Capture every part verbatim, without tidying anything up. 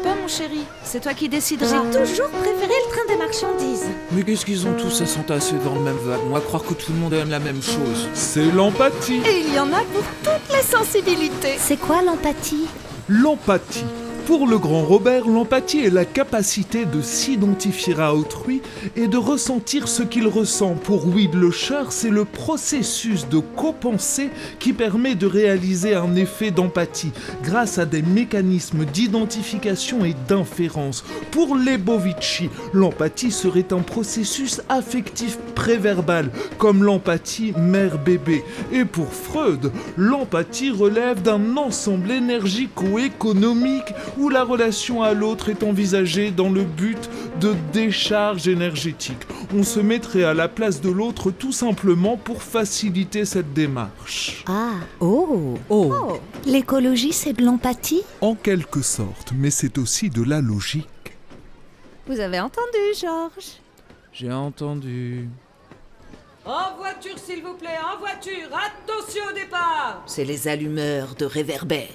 pas, mon chéri. C'est toi qui décideras. J'ai toujours préféré le train des marchandises. Mais qu'est-ce qu'ils ont tous à s'entasser dans le même wagon, à croire que tout le monde aime la même chose? C'est l'empathie. Et il y en a pour toutes les sensibilités. C'est quoi l'empathie? L'empathie. Pour le grand Robert, l'empathie est la capacité de s'identifier à autrui et de ressentir ce qu'il ressent. Pour Weidlöscher, c'est le processus de copensée qui permet de réaliser un effet d'empathie grâce à des mécanismes d'identification et d'inférence. Pour Lebovici, l'empathie serait un processus affectif préverbal, comme l'empathie mère-bébé. Et pour Freud, l'empathie relève d'un ensemble énergico-économique où la relation à l'autre est envisagée dans le but de décharge énergétique. On se mettrait à la place de l'autre tout simplement pour faciliter cette démarche. Ah, oh, Oh, oh. L'écologie, c'est de l'empathie? en quelque sorte, mais c'est aussi de la logique. Vous avez entendu, Georges? J'ai entendu. En voiture, s'il vous plaît, en voiture. Attention au départ. C'est les allumeurs de réverbères.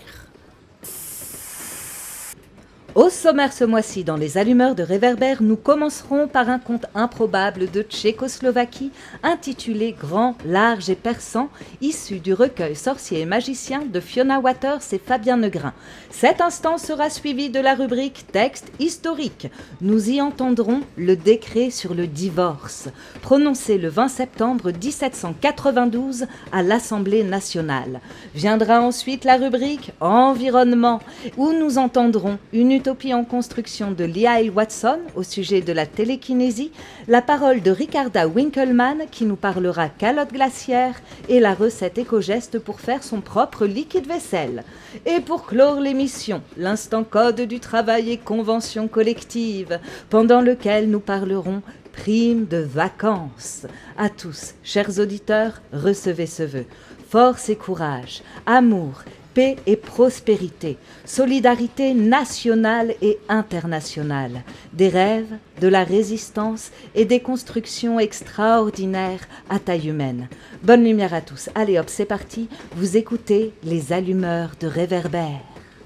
Au sommaire ce mois-ci, dans les allumeurs de réverbères, nous commencerons par un conte improbable de Tchécoslovaquie intitulé Grand, large et perçant, issu du recueil Sorcier et magicien de Fiona Waters et Fabien Negrin. Cet instant sera suivi de la rubrique Texte historique. Nous y entendrons le décret sur le divorce, prononcé le vingt septembre dix-sept cent quatre-vingt-douze à l'Assemblée nationale. Viendra ensuite la rubrique Environnement, où nous entendrons une utopie en construction de Lyle Watson au sujet de la télékinésie, la parole de Ricarda Winkelmann qui nous parlera calotte glaciaire et la recette éco-geste pour faire son propre liquide vaisselle. Et pour clore l'émission, l'instant code du travail et convention collective, pendant lequel nous parlerons prime de vacances. À tous, chers auditeurs, recevez ce vœu. Force et courage, amour, paix et prospérité, solidarité nationale et internationale, des rêves, de la résistance et des constructions extraordinaires à taille humaine. Bonne lumière à tous. Allez hop, c'est parti. Vous écoutez les allumeurs de réverbères.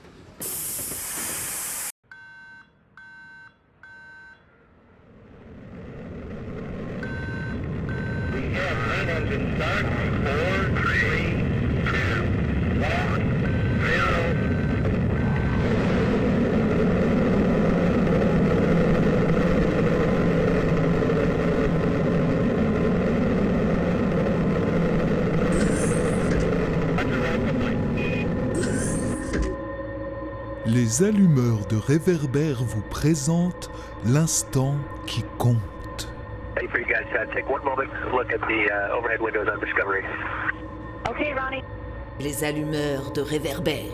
Les allumeurs de réverbères vous présentent l'instant qui compte. Hey, for you guys, uh, take one moment, look at the uh, overhead windows on Discovery. Okay, Ronnie. Les allumeurs de réverbères.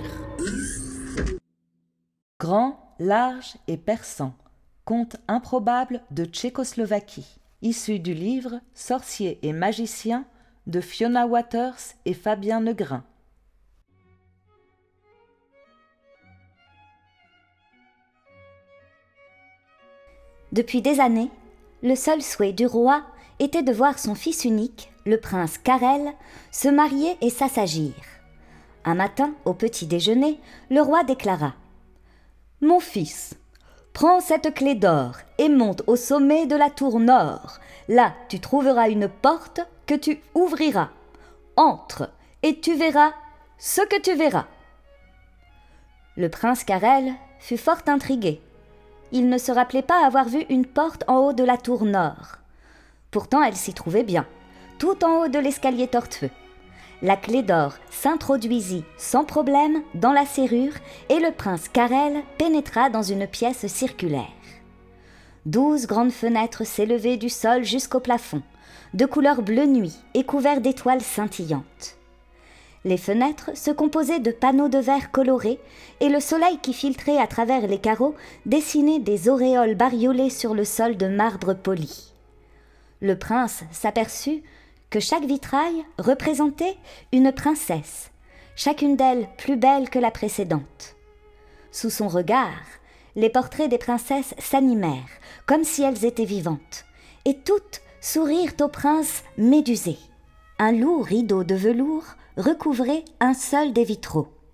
Grand, large et perçant, conte improbable de Tchécoslovaquie, issu du livre Sorcier et magicien de Fiona Waters et Fabien Negrin. Depuis des années, le seul souhait du roi était de voir son fils unique, le prince Karel, se marier et s'assagir. Un matin, au petit déjeuner, le roi déclara « Mon fils, prends cette clé d'or et monte au sommet de la tour nord. Là, tu trouveras une porte que tu ouvriras. Entre et tu verras ce que tu verras. » Le prince Karel fut fort intrigué. Il ne se rappelait pas avoir vu une porte en haut de la tour nord. Pourtant, elle s'y trouvait bien, tout en haut de l'escalier tortueux. La clé d'or s'introduisit sans problème dans la serrure et le prince Karel pénétra dans une pièce circulaire. Douze grandes fenêtres s'élevaient du sol jusqu'au plafond, de couleur bleu nuit et couvertes d'étoiles scintillantes. Les fenêtres se composaient de panneaux de verre colorés et le soleil qui filtrait à travers les carreaux dessinait des auréoles bariolées sur le sol de marbre poli. Le prince s'aperçut que chaque vitrail représentait une princesse, chacune d'elles plus belle que la précédente. Sous son regard, les portraits des princesses s'animèrent, comme si elles étaient vivantes, et toutes sourirent au prince médusé. Un lourd rideau de velours recouvrait un seul des vitraux.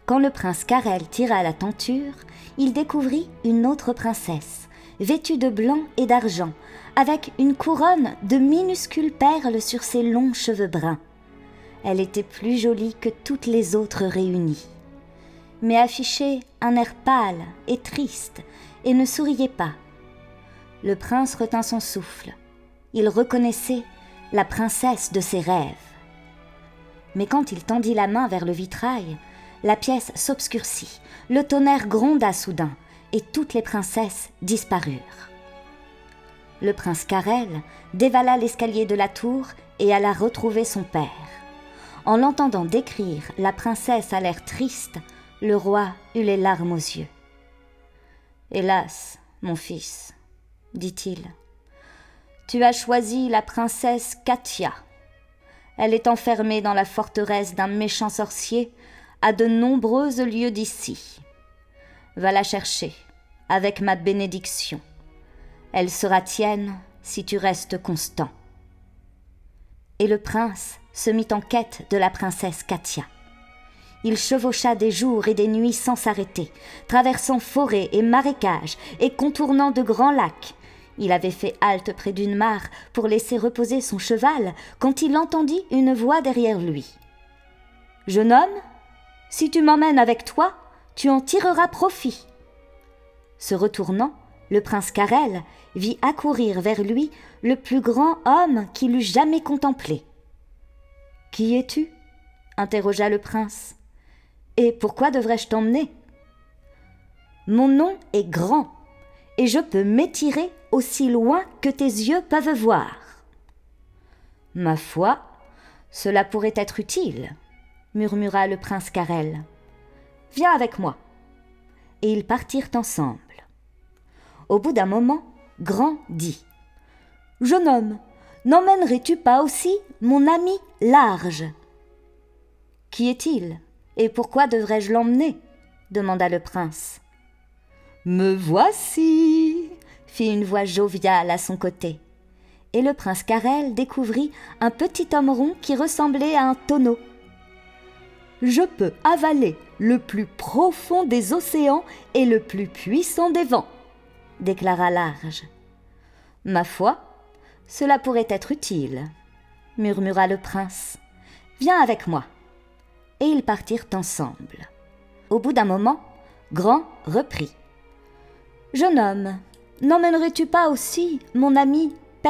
Quand le prince Carel tira la tenture, il découvrit une autre princesse, vêtue de blanc et d'argent, avec une couronne de minuscules perles sur ses longs cheveux bruns. Elle était plus jolie que toutes les autres réunies, mais affichait un air pâle et triste et ne souriait pas. Le prince retint son souffle. Il reconnaissait la princesse de ses rêves. Mais quand il tendit la main vers le vitrail, la pièce s'obscurcit, le tonnerre gronda soudain, et toutes les princesses disparurent. Le prince Carel dévala l'escalier de la tour et alla retrouver son père. En l'entendant décrire la princesse à l'air triste, le roi eut les larmes aux yeux. « Hélas, mon fils, dit-il, tu as choisi la princesse Katia. Elle est enfermée dans la forteresse d'un méchant sorcier à de nombreux lieues d'ici. Va la chercher avec ma bénédiction. Elle sera tienne si tu restes constant. » Et le prince se mit en quête de la princesse Katia. Il chevaucha des jours et des nuits sans s'arrêter, traversant forêts et marécages et contournant de grands lacs. Il avait fait halte près d'une mare pour laisser reposer son cheval quand il entendit une voix derrière lui. « Jeune homme, si tu m'emmènes avec toi, tu en tireras profit. » Se retournant, le prince Carel vit accourir vers lui le plus grand homme qu'il eût jamais contemplé. « Qui es-tu » interrogea le prince. « Et pourquoi devrais-je t'emmener ?»« Mon nom est grand, et je peux m'étirer aussi loin que tes yeux peuvent voir. »« Ma foi, cela pourrait être utile, » murmura le prince Carel. « Viens avec moi. » Et ils partirent ensemble. Au bout d'un moment, Grand dit « Jeune homme, n'emmènerais-tu pas aussi mon ami Large ?»« Qui est-il ? Et pourquoi devrais-je l'emmener ?» demanda le prince. « Me voici !» fit une voix joviale à son côté. Et le prince Carel découvrit un petit homme rond qui ressemblait à un tonneau. « Je peux avaler le plus profond des océans et le plus puissant des vents, » déclara Large. « Ma foi, cela pourrait être utile, » murmura le prince. « Viens avec moi. » Et ils partirent ensemble. Au bout d'un moment, Grand reprit. « Jeune homme, n'emmènerais-tu pas aussi mon ami Persan ?»«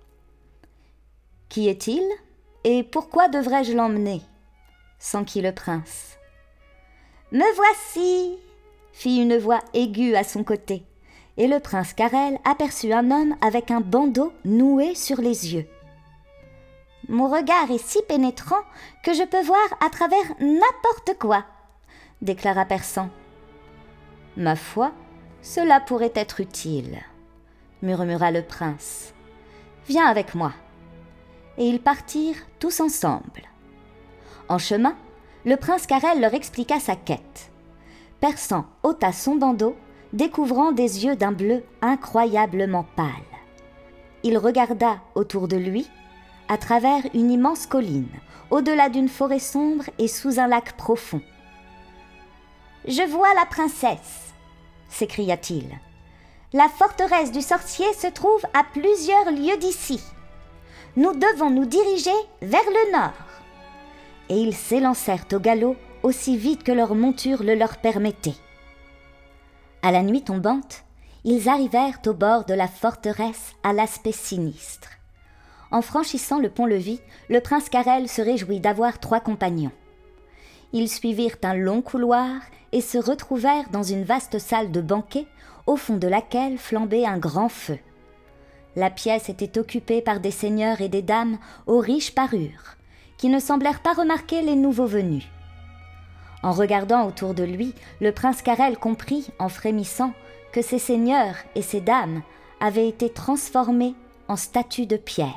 Qui est-il et pourquoi devrais-je l'emmener ?» s'enquit le prince. « Me voici !» fit une voix aiguë à son côté, et le prince Carel aperçut un homme avec un bandeau noué sur les yeux. « Mon regard est si pénétrant que je peux voir à travers n'importe quoi, » déclara Persan. « Ma foi, cela pourrait être utile, » murmura le prince. « Viens avec moi. » Et ils partirent tous ensemble. En chemin, le prince Carel leur expliqua sa quête. Persan ôta son bandeau, découvrant des yeux d'un bleu incroyablement pâle. Il regarda autour de lui, à travers une immense colline, au-delà d'une forêt sombre et sous un lac profond. « Je vois la princesse !» s'écria-t-il. « La forteresse du sorcier se trouve à plusieurs lieues d'ici. Nous devons nous diriger vers le nord. » Et ils s'élancèrent au galop aussi vite que leur monture le leur permettait. À la nuit tombante, ils arrivèrent au bord de la forteresse à l'aspect sinistre. En franchissant le pont-levis, le prince Carel se réjouit d'avoir trois compagnons. Ils suivirent un long couloir et se retrouvèrent dans une vaste salle de banquet, au fond de laquelle flambait un grand feu. La pièce était occupée par des seigneurs et des dames aux riches parures, qui ne semblèrent pas remarquer les nouveaux venus. En regardant autour de lui, le prince Carel comprit, en frémissant, que ces seigneurs et ces dames avaient été transformés en statues de pierre.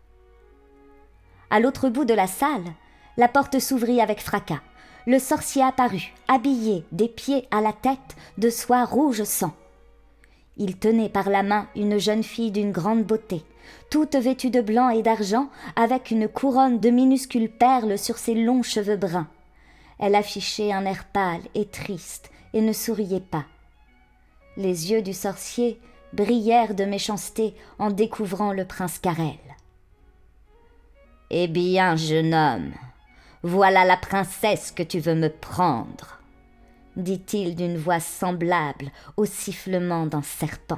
À l'autre bout de la salle, la porte s'ouvrit avec fracas. Le sorcier apparut, habillé des pieds à la tête de soie rouge sang. Il tenait par la main une jeune fille d'une grande beauté, toute vêtue de blanc et d'argent, avec une couronne de minuscules perles sur ses longs cheveux bruns. Elle affichait un air pâle et triste et ne souriait pas. Les yeux du sorcier brillèrent de méchanceté en découvrant le prince Carel. « Eh bien, jeune homme, voilà la princesse que tu veux me prendre, » dit-il d'une voix semblable au sifflement d'un serpent.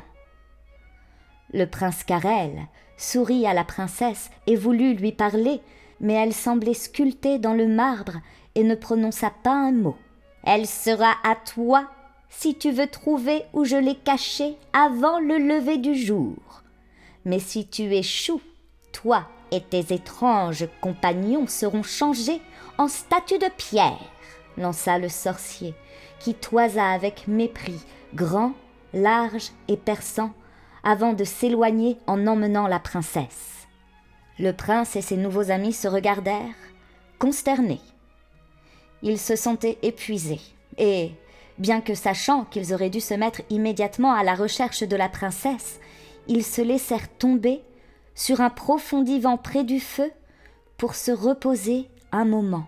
Le prince Carel sourit à la princesse et voulut lui parler, mais elle semblait sculptée dans le marbre et ne prononça pas un mot. « Elle sera à toi si tu veux trouver où je l'ai cachée avant le lever du jour. Mais si tu échoues, toi et tes étranges compagnons seront changés en statues de pierre, » lança le sorcier, qui toisa avec mépris, grand, large et perçant, avant de s'éloigner en emmenant la princesse. Le prince et ses nouveaux amis se regardèrent, consternés. Ils se sentaient épuisés, et, bien que sachant qu'ils auraient dû se mettre immédiatement à la recherche de la princesse, ils se laissèrent tomber sur un profond divan près du feu pour se reposer un moment.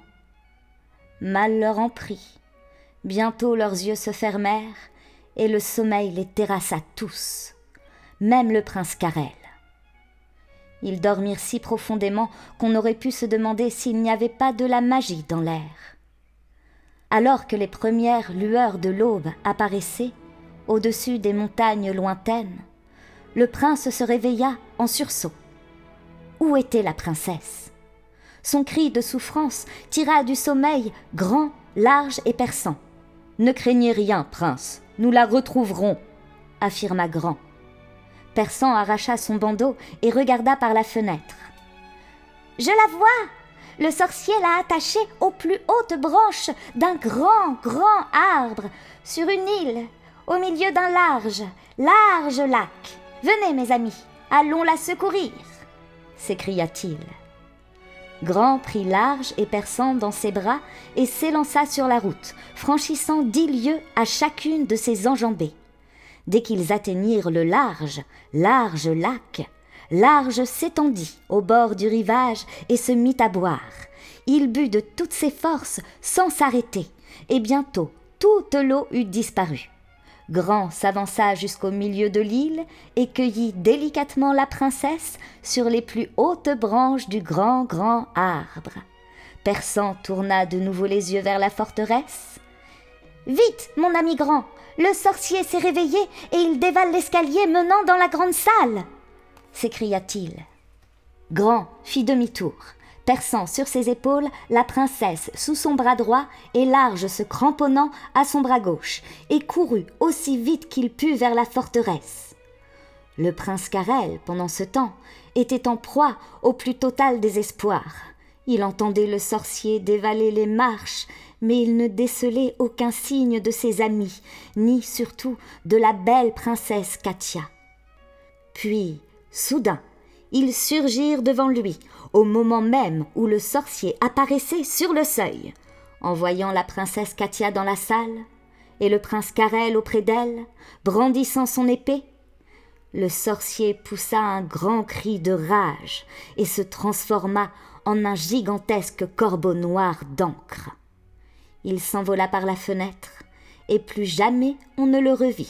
Mal leur en prit. Bientôt leurs yeux se fermèrent et le sommeil les terrassa tous, même le prince Carel. Ils dormirent si profondément qu'on aurait pu se demander s'il n'y avait pas de la magie dans l'air. Alors que les premières lueurs de l'aube apparaissaient au-dessus des montagnes lointaines, le prince se réveilla en sursaut. Où était la princesse ? Son cri de souffrance tira du sommeil grand, large et perçant. « Ne craignez rien, prince, nous la retrouverons », affirma Grand. Perçant arracha son bandeau et regarda par la fenêtre. « Je la vois ! Le sorcier l'a attachée aux plus hautes branches d'un grand, grand arbre, sur une île, au milieu d'un large, large lac. Venez, mes amis, allons la secourir !» s'écria-t-il. Grand prit large et perçant dans ses bras et s'élança sur la route, franchissant dix lieues à chacune de ses enjambées. Dès qu'ils atteignirent le large, large lac, Large s'étendit au bord du rivage et se mit à boire. Il but de toutes ses forces sans s'arrêter, et bientôt toute l'eau eut disparu. Grand s'avança jusqu'au milieu de l'île et cueillit délicatement la princesse sur les plus hautes branches du grand, grand arbre. Perçant tourna de nouveau les yeux vers la forteresse. « Vite, mon ami Grand, le sorcier s'est réveillé et il dévale l'escalier menant dans la grande salle !» s'écria-t-il. Grand fit demi-tour, perçant sur ses épaules la princesse sous son bras droit et Large se cramponnant à son bras gauche, et courut aussi vite qu'il put vers la forteresse. Le prince Carel, pendant ce temps, était en proie au plus total désespoir. Il entendait le sorcier dévaler les marches, mais il ne décelait aucun signe de ses amis, ni surtout de la belle princesse Katia. Puis, soudain, ils surgirent devant lui, au moment même où le sorcier apparaissait sur le seuil. En voyant la princesse Katia dans la salle, et le prince Carel auprès d'elle, brandissant son épée, le sorcier poussa un grand cri de rage et se transforma en un gigantesque corbeau noir d'encre. Il s'envola par la fenêtre, et plus jamais on ne le revit.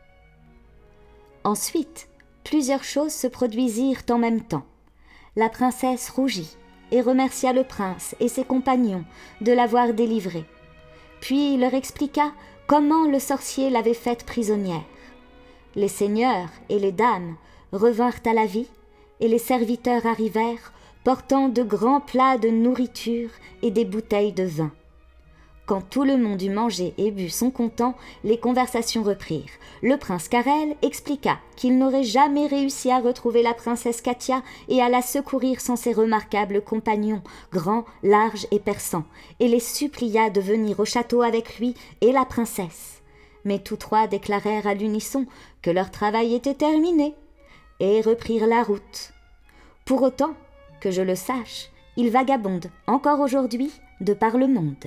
Ensuite, plusieurs choses se produisirent en même temps. La princesse rougit et remercia le prince et ses compagnons de l'avoir délivrée. Puis il leur expliqua comment le sorcier l'avait faite prisonnière. Les seigneurs et les dames revinrent à la vie et les serviteurs arrivèrent portant de grands plats de nourriture et des bouteilles de vin. Quand tout le monde eut mangé et bu son content, les conversations reprirent. Le prince Carel expliqua qu'il n'aurait jamais réussi à retrouver la princesse Katia et à la secourir sans ses remarquables compagnons, grands, larges et perçants, et les supplia de venir au château avec lui et la princesse. Mais tous trois déclarèrent à l'unisson que leur travail était terminé et reprirent la route. Pour autant, que je le sache, ils vagabondent encore aujourd'hui de par le monde.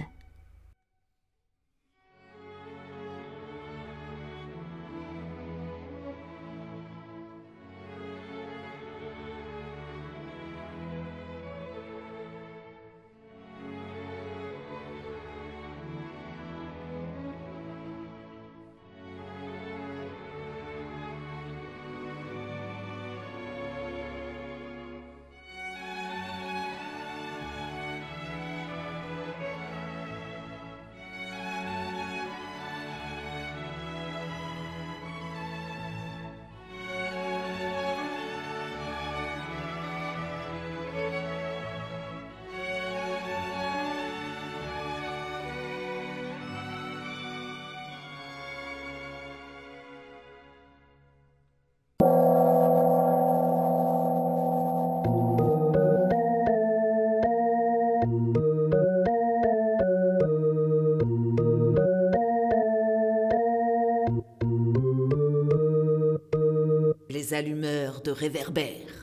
Les allumeurs de réverbères.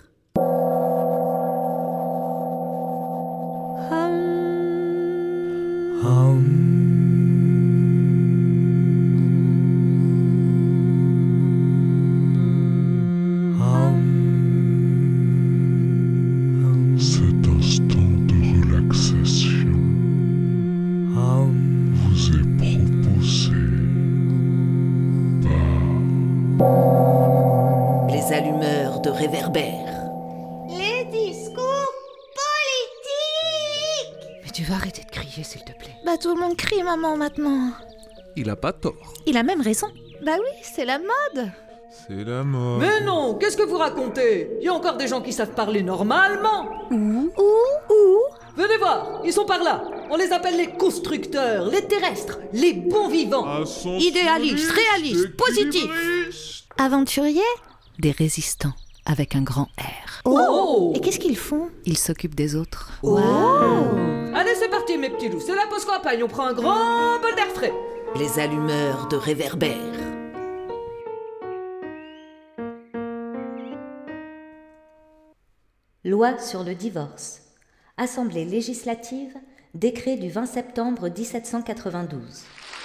Cet instant de relaxation vous est proposé par Les allumeurs de réverbères. Les discours politiques. Mais tu vas arrêter de crier, s'il te plaît. Bah tout le monde crie maman maintenant. Il a pas tort. Il a même raison. Bah oui, c'est la mode. C'est la mort. Mais non, qu'est-ce que vous racontez? Il y a encore des gens qui savent parler normalement. Où Où Où Venez voir, ils sont par là. On les appelle les constructeurs, les terrestres, les bons vivants. Idéalistes, réalistes, positifs. Aventuriers. Des résistants, avec un grand R. Oh. Et qu'est-ce qu'ils font? Ils s'occupent des autres. Allez, c'est parti mes petits loups, c'est la pause campagne, on prend un grand bol d'air frais. Les allumeurs de réverbères. Loi sur le divorce. Assemblée législative, décret du vingt septembre dix-sept cent quatre-vingt-douze.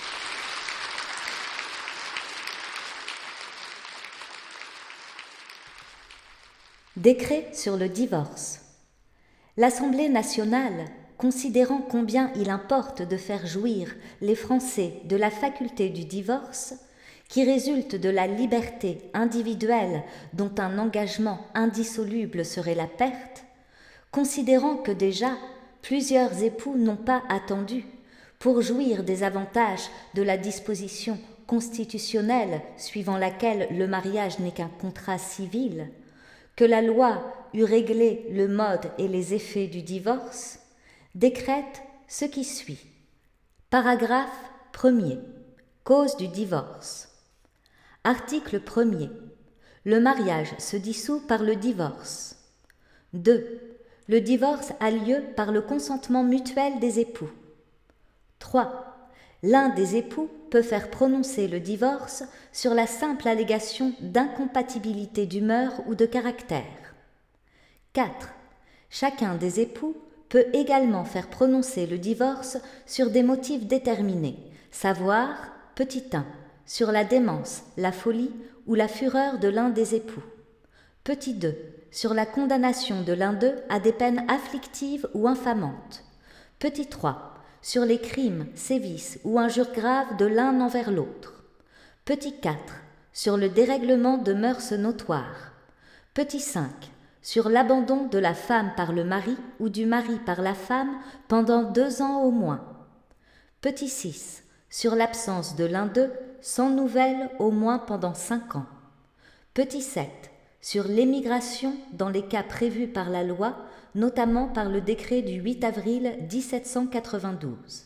Décret sur le divorce. L'Assemblée nationale, considérant combien il importe de faire jouir les Français de la faculté du divorce, qui résulte de la liberté individuelle dont un engagement indissoluble serait la perte, considérant que déjà plusieurs époux n'ont pas attendu pour jouir des avantages de la disposition constitutionnelle suivant laquelle le mariage n'est qu'un contrat civil, que la loi eût réglé le mode et les effets du divorce, décrète ce qui suit. Paragraphe premier. Cause du divorce. Article premier. Le mariage se dissout par le divorce. deux. Le divorce a lieu par le consentement mutuel des époux. trois. L'un des époux peut faire prononcer le divorce sur la simple allégation d'incompatibilité d'humeur ou de caractère. quatre. Chacun des époux peut également faire prononcer le divorce sur des motifs déterminés, savoir, petit un, sur la démence, la folie ou la fureur de l'un des époux. Petit deux, sur la condamnation de l'un d'eux à des peines afflictives ou infamantes. Petit trois, sur les crimes, sévices ou injures graves de l'un envers l'autre. Petit quatre, sur le dérèglement de mœurs notoires. Petit cinq, sur l'abandon de la femme par le mari ou du mari par la femme pendant deux ans au moins. Petit six, sur l'absence de l'un d'eux sans nouvelles au moins pendant cinq ans. Petit sept, sur l'émigration dans les cas prévus par la loi, notamment par le décret du huit avril dix-sept cent quatre-vingt-douze.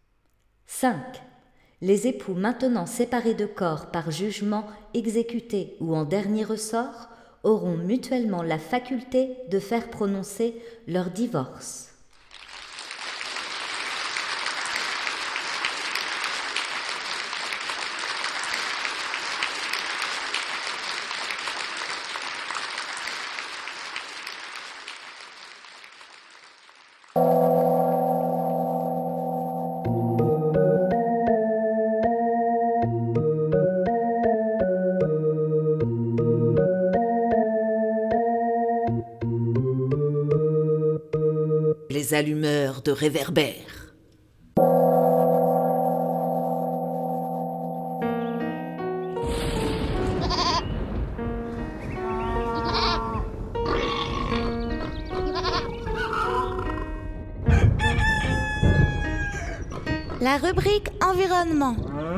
cinq. Les époux maintenant séparés de corps par jugement exécuté ou en dernier ressort auront mutuellement la faculté de faire prononcer leur divorce. Les allumeurs de réverbères. La rubrique environnement.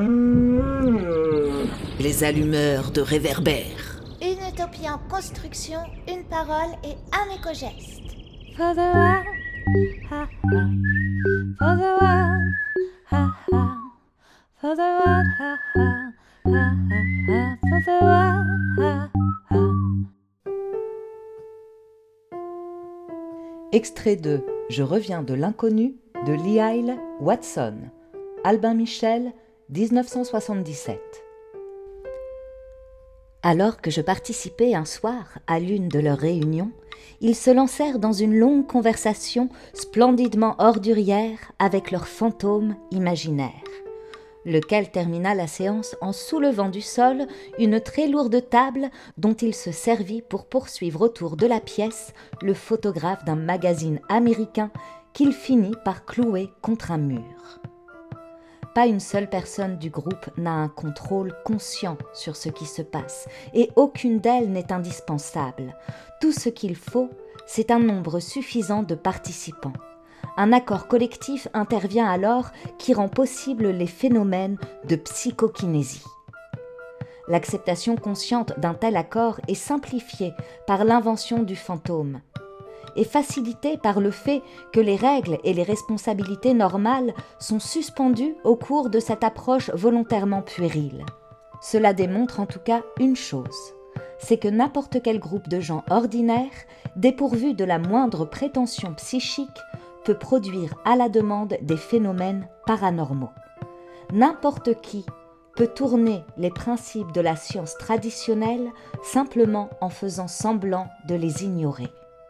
Les allumeurs de réverbères. Une utopie en construction, une parole et un éco-geste. For the one, ha ha. For the one, ha ha. For the one, ha ha. Ha ha ha. For the one, ha ha. Extrait de Je reviens de l'inconnu de Lyle Watson. Albin Michel, dix-neuf cent soixante-dix-sept. Alors que je participais un soir à l'une de leurs réunions, ils se lancèrent dans une longue conversation splendidement ordurière avec leur fantôme imaginaire, lequel termina la séance en soulevant du sol une très lourde table dont il se servit pour poursuivre autour de la pièce le photographe d'un magazine américain qu'il finit par clouer contre un mur. Pas une seule personne du groupe n'a un contrôle conscient sur ce qui se passe, et aucune d'elles n'est indispensable. Tout ce qu'il faut, c'est un nombre suffisant de participants. Un accord collectif intervient alors qui rend possible les phénomènes de psychokinésie. L'acceptation consciente d'un tel accord est simplifiée par l'invention du fantôme et facilitée par le fait que les règles et les responsabilités normales sont suspendues au cours de cette approche volontairement puérile. Cela démontre en tout cas une chose, c'est que n'importe quel groupe de gens ordinaires, dépourvus de la moindre prétention psychique, peut produire à la demande des phénomènes paranormaux. N'importe qui peut tourner les principes de la science traditionnelle simplement en faisant semblant de les ignorer.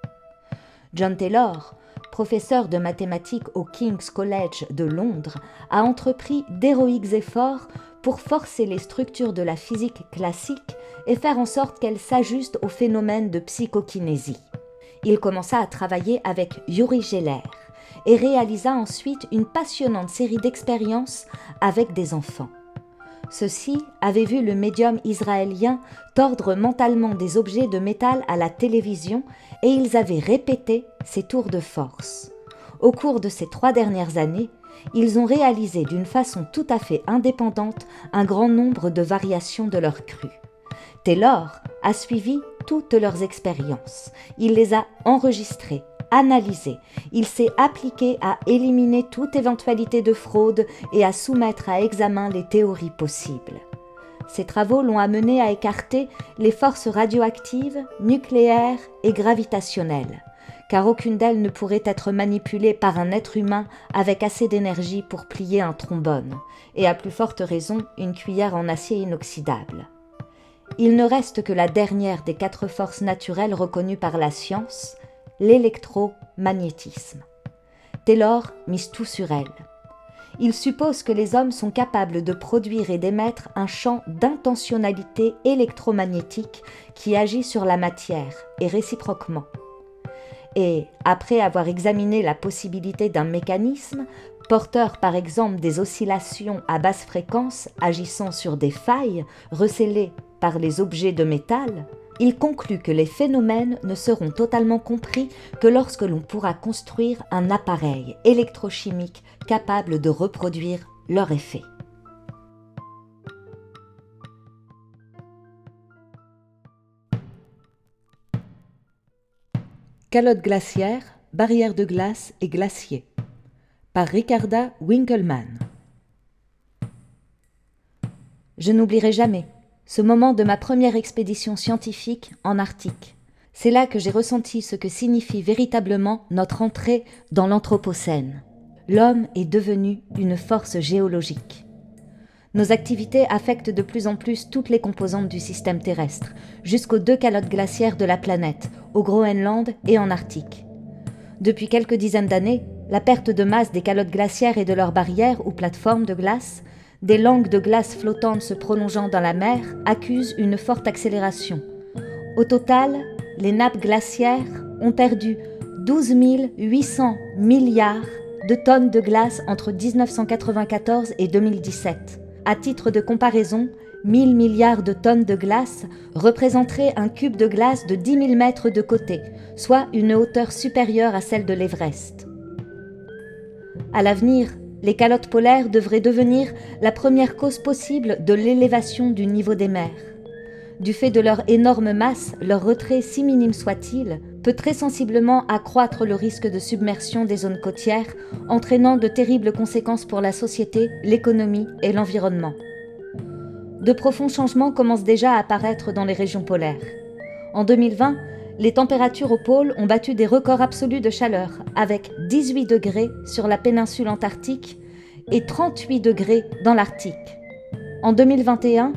John Taylor, professeur de mathématiques au King's College de Londres, a entrepris d'héroïques efforts pour forcer les structures de la physique classique et faire en sorte qu'elles s'ajustent aux phénomènes de psychokinésie. Il commença à travailler avec Uri Geller et réalisa ensuite une passionnante série d'expériences avec des enfants. Ceux-ci avaient vu le médium israélien tordre mentalement des objets de métal à la télévision et ils avaient répété ces tours de force. Au cours de ces trois dernières années, ils ont réalisé d'une façon tout à fait indépendante un grand nombre de variations de leur crue. Taylor a suivi toutes leurs expériences. Il les a enregistrées, analysées. Il s'est appliqué à éliminer toute éventualité de fraude et à soumettre à examen les théories possibles. Ces travaux l'ont amené à écarter les forces radioactives, nucléaires et gravitationnelles, car aucune d'elles ne pourrait être manipulée par un être humain avec assez d'énergie pour plier un trombone, et à plus forte raison une cuillère en acier inoxydable. Il ne reste que la dernière des quatre forces naturelles reconnues par la science, l'électromagnétisme. Taylor mise tout sur elle. Il suppose que les hommes sont capables de produire et d'émettre un champ d'intentionnalité électromagnétique qui agit sur la matière, et réciproquement. Et, après avoir examiné la possibilité d'un mécanisme, porteur par exemple des oscillations à basse fréquence agissant sur des failles recélées par les objets de métal, il conclut que les phénomènes ne seront totalement compris que lorsque l'on pourra construire un appareil électrochimique capable de reproduire leur effet. Calotte glaciaire, barrière de glace et glacier par Ricarda Winkelmann. Je n'oublierai jamais ce moment de ma première expédition scientifique en Arctique. C'est là que j'ai ressenti ce que signifie véritablement notre entrée dans l'Anthropocène. L'homme est devenu une force géologique. Nos activités affectent de plus en plus toutes les composantes du système terrestre, jusqu'aux deux calottes glaciaires de la planète, au Groenland et en Arctique. Depuis quelques dizaines d'années, la perte de masse des calottes glaciaires et de leurs barrières ou plateformes de glace, des langues de glace flottantes se prolongeant dans la mer, accuse une forte accélération. Au total, les nappes glaciaires ont perdu douze mille huit cents milliards de tonnes de glace entre dix-neuf cent quatre-vingt-quatorze et deux mille dix-sept. À titre de comparaison, mille milliards de tonnes de glace représenteraient un cube de glace de dix mille mètres de côté, soit une hauteur supérieure à celle de l'Everest. À l'avenir, les calottes polaires devraient devenir la première cause possible de l'élévation du niveau des mers. Du fait de leur énorme masse, leur retrait, si minime soit-il, peut très sensiblement accroître le risque de submersion des zones côtières, entraînant de terribles conséquences pour la société, l'économie et l'environnement. De profonds changements commencent déjà à apparaître dans les régions polaires. En deux mille vingt, les températures au pôle ont battu des records absolus de chaleur, avec dix-huit degrés sur la péninsule antarctique et trente-huit degrés dans l'Arctique. En deux mille vingt et un,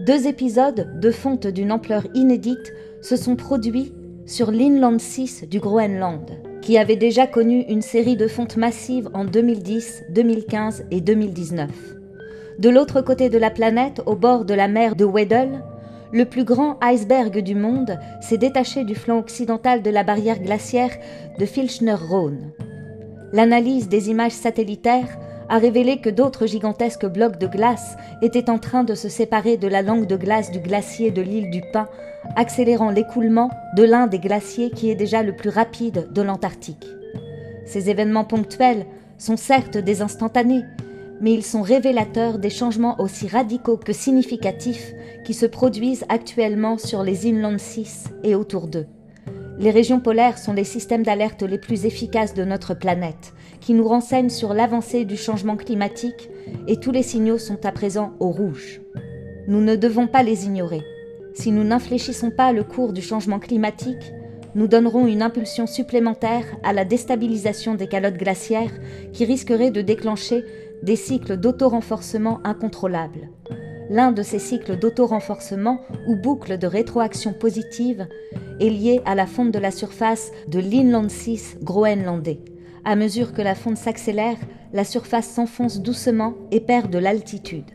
deux épisodes de fonte d'une ampleur inédite se sont produits sur l'Inland six du Groenland, qui avait déjà connu une série de fontes massives en deux mille dix, deux mille quinze et deux mille dix-neuf. De l'autre côté de la planète, au bord de la mer de Weddell, le plus grand iceberg du monde s'est détaché du flanc occidental de la barrière glaciaire de Filchner-Ronne. L'analyse des images satellitaires a révélé que d'autres gigantesques blocs de glace étaient en train de se séparer de la langue de glace du glacier de l'île du Pin, accélérant l'écoulement de l'un des glaciers qui est déjà le plus rapide de l'Antarctique. Ces événements ponctuels sont certes des instantanés, mais ils sont révélateurs des changements aussi radicaux que significatifs qui se produisent actuellement sur les Inland six et autour d'eux. Les régions polaires sont les systèmes d'alerte les plus efficaces de notre planète, qui nous renseignent sur l'avancée du changement climatique, et tous les signaux sont à présent au rouge. Nous ne devons pas les ignorer. Si nous n'infléchissons pas le cours du changement climatique, nous donnerons une impulsion supplémentaire à la déstabilisation des calottes glaciaires qui risquerait de déclencher des cycles d'auto-renforcement incontrôlables. L'un de ces cycles d'auto-renforcement ou boucles de rétroaction positive est lié à la fonte de la surface de l'Inland six groenlandais. À mesure que la fonte s'accélère, la surface s'enfonce doucement et perd de l'altitude.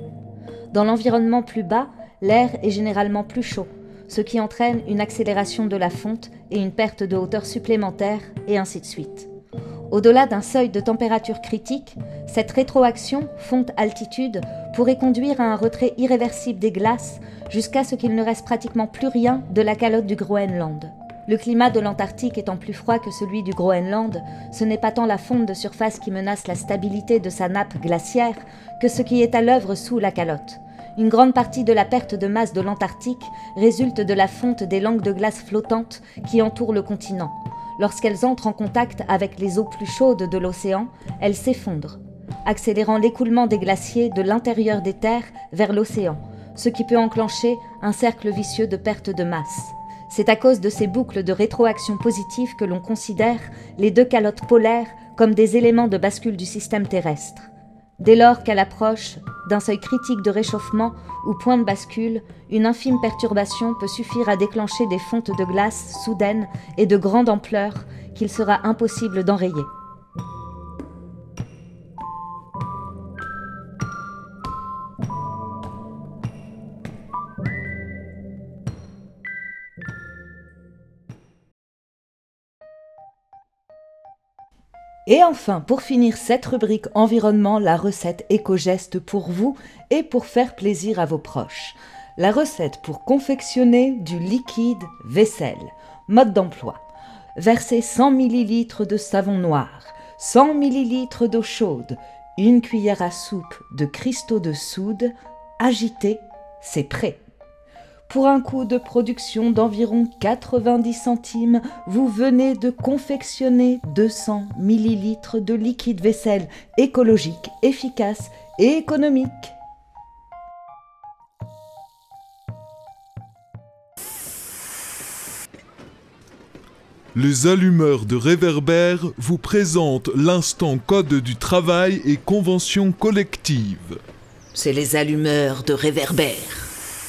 Dans l'environnement plus bas, l'air est généralement plus chaud, ce qui entraîne une accélération de la fonte et une perte de hauteur supplémentaire, et ainsi de suite. Au-delà d'un seuil de température critique, cette rétroaction fonte-altitude pourrait conduire à un retrait irréversible des glaces jusqu'à ce qu'il ne reste pratiquement plus rien de la calotte du Groenland. Le climat de l'Antarctique étant plus froid que celui du Groenland, ce n'est pas tant la fonte de surface qui menace la stabilité de sa nappe glaciaire que ce qui est à l'œuvre sous la calotte. Une grande partie de la perte de masse de l'Antarctique résulte de la fonte des langues de glace flottantes qui entourent le continent. Lorsqu'elles entrent en contact avec les eaux plus chaudes de l'océan, elles s'effondrent, accélérant l'écoulement des glaciers de l'intérieur des terres vers l'océan, ce qui peut enclencher un cercle vicieux de perte de masse. C'est à cause de ces boucles de rétroaction positive que l'on considère les deux calottes polaires comme des éléments de bascule du système terrestre. Dès lors qu'à l'approche d'un seuil critique de réchauffement ou point de bascule, une infime perturbation peut suffire à déclencher des fontes de glace soudaines et de grande ampleur qu'il sera impossible d'enrayer. Et enfin, pour finir cette rubrique environnement, la recette éco-geste pour vous et pour faire plaisir à vos proches. La recette pour confectionner du liquide vaisselle. Mode d'emploi. Versez cent millilitres de savon noir, cent millilitres d'eau chaude, une cuillère à soupe de cristaux de soude, agitez, c'est prêt. Pour un coût de production d'environ quatre-vingt-dix centimes, vous venez de confectionner deux cents millilitres de liquide vaisselle écologique, efficace et économique. Les allumeurs de réverbères vous présentent l'instant code du travail et convention collective. C'est les allumeurs de réverbères.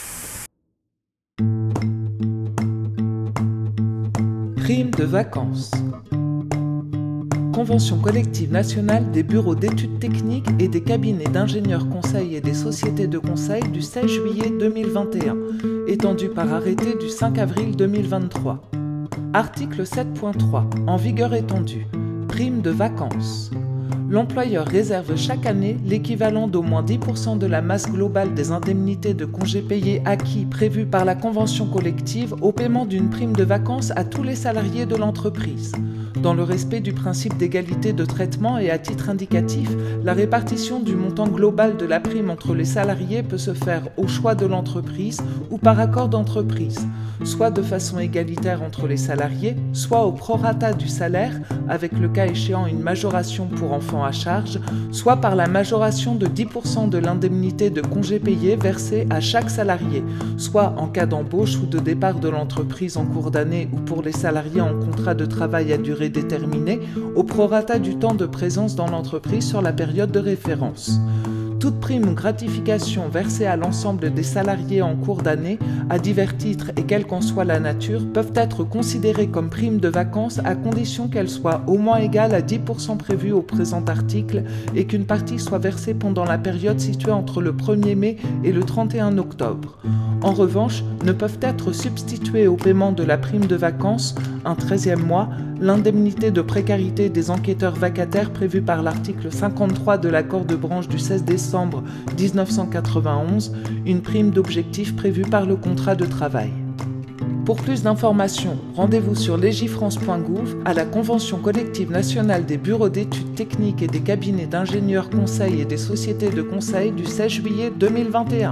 Prime de vacances. Convention collective nationale des bureaux d'études techniques et des cabinets d'ingénieurs conseils et des sociétés de conseil du seize juillet deux mille vingt et un, étendue par arrêté du cinq avril deux mille vingt-trois. Article sept point trois. En vigueur étendue. Prime de vacances. L'employeur réserve chaque année l'équivalent d'au moins dix pour cent de la masse globale des indemnités de congés payés acquis prévues par la convention collective au paiement d'une prime de vacances à tous les salariés de l'entreprise. Dans le respect du principe d'égalité de traitement et à titre indicatif, la répartition du montant global de la prime entre les salariés peut se faire au choix de l'entreprise ou par accord d'entreprise, soit de façon égalitaire entre les salariés, soit au prorata du salaire, avec le cas échéant une majoration pour enfants à charge, soit par la majoration de dix pour cent de l'indemnité de congés payés versée à chaque salarié, soit en cas d'embauche ou de départ de l'entreprise en cours d'année ou pour les salariés en contrat de travail à durée déterminée, au prorata du temps de présence dans l'entreprise sur la période de référence. Toute prime ou gratification versée à l'ensemble des salariés en cours d'année, à divers titres et quelle qu'en soit la nature, peuvent être considérées comme primes de vacances à condition qu'elles soient au moins égales à dix pour cent prévues au présent article et qu'une partie soit versée pendant la période située entre le premier mai et le trente et un octobre. En revanche, ne peuvent être substituées au paiement de la prime de vacances, un treizième mois, l'indemnité de précarité des enquêteurs vacataires prévue par l'article cinquante-trois de l'accord de branche du seize décembre dix-neuf cent quatre-vingt-onze, une prime d'objectif prévue par le contrat de travail. Pour plus d'informations, rendez-vous sur legifrance point gouv, à la Convention collective nationale des bureaux d'études techniques et des cabinets d'ingénieurs conseils et des sociétés de conseil du seize juillet deux mille vingt et un.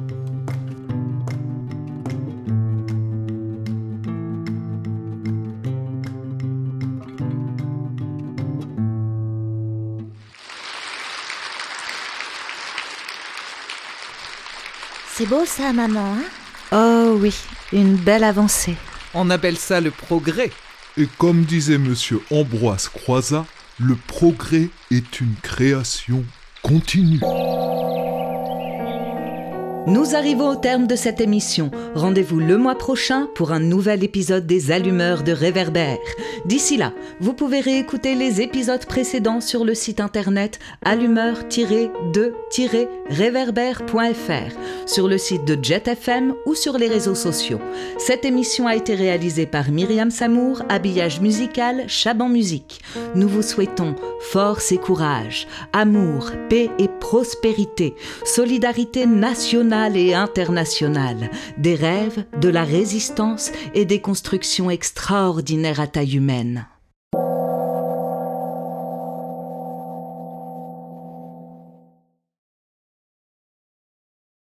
C'est beau ça, maman, hein? Oh oui, une belle avancée. On appelle ça le progrès. Et comme disait monsieur Ambroise Croizat, le progrès est une création continue. Nous arrivons au terme de cette émission. Rendez-vous le mois prochain pour un nouvel épisode des Allumeurs de Réverbère. D'ici là, vous pouvez réécouter les épisodes précédents sur le site internet allumeur tiret de tiret réverbère point f r, sur le site de Jet F M ou sur les réseaux sociaux. Cette émission a été réalisée par Myriam Samour, habillage musical Chaban Musique. Nous vous souhaitons force et courage, amour, paix et prospérité, solidarité nationale et internationale, des rêves, de la résistance et des constructions extraordinaires à taille humaine.